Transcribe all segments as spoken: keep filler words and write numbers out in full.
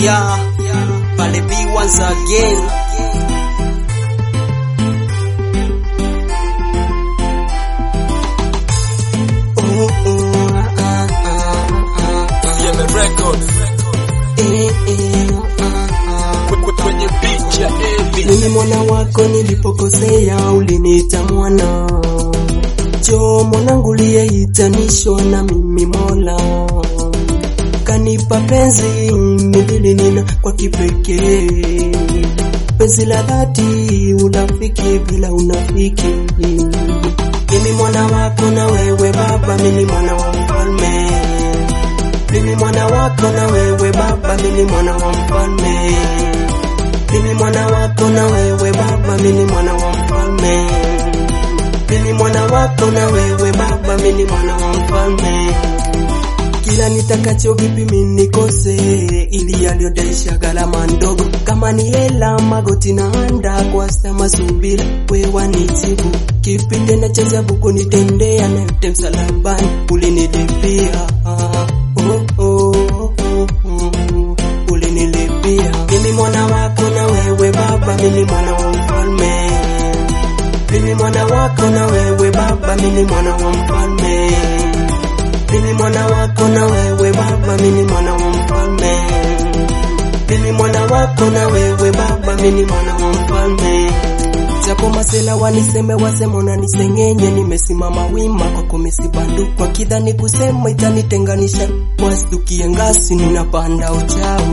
Yeah, Pale B once again. Oh, oh, ah, ah, ah, ah. Yeah, the record. Eh, eh, ah, ah. Kwenye picha hivi. Mimi mwana wako nilipokosea uliniita mwana. Jo mwanangu liyehitanishwa na mimi Mola. Kanipa penzi mithili nina kwa kipekee. Penzi la dhati unafiki bila unafiki. Mimi mwana wako na wewe baba, mimi mwana wa mfalme. Mimi mwana wako na wewe baba, mimi mwana wa mfalme. Mimi mwana wako na wewe baba, mimi mwana wa mfalme. Mimi mwana wako na wewe baba, mimi mwana wa mfalme. Kila nitakacho vipi mimi nikose, ili yaliyodaisha gharama ndogo. Kama ni hela magoti na anda kwa sema subira, wewe nitibu. Kipinde na chacha buku nitendea na yote msalabani ulinilipia. Oh, oh, oh, oh. Ulinilipia. Mimi mwana wako na wewe baba, mimi mwana wa mfalme. Mimi mwana wako na wewe baba, mimi mwana wa mfalme. Mimi mwana wako na wewe baba, mimi mwana wa mfalme. Mimi mwana wako na wewe baba, mimi mwana wa mfalme. Japo masela waniseme wasema unanisengenye, nimesimama wima kwa kumesibandu kwa kidhani kusema itanitenganisha. Wastukie ngasi ninapanda uchao.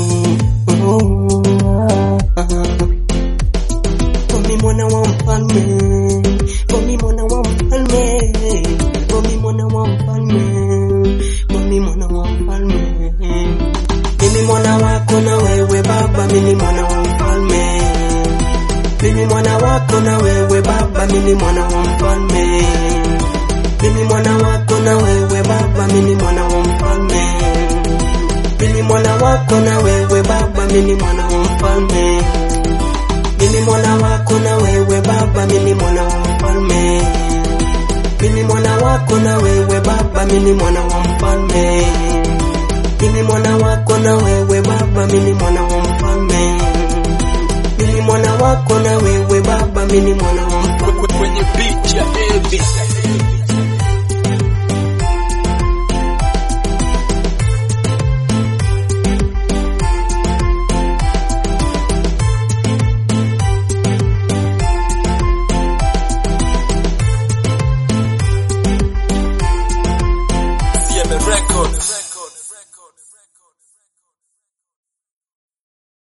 Oh, ah, ah. Mimi mwana wa mfalme. Mimi mwana wa mfalme. Mimi mwana wa mfalme. Mimi mwana wa mfalme. Mimi mwana wako na wewe baba, mimi mwana wa mfalme. Mimi mwana wako na wewe baba, mimi mwana wa mfalme. Mimi mwana wako na wewe baba, mimi mwana wa mfalme. Mimi mwana wako na wewe baba, mimi mwana wa mfalme. Mimi mwana wako na wewe baba, mimi mwana wa mfalme. Mimi mwana wako na wewe baba, mimi mwana wa mfalme. Mimi mwana wako na wewe baba, mimi mwana wa mfalme. Mimi mwana wako na wewe baba, mimi mwana wa mfalme. Kwenye picha hivi.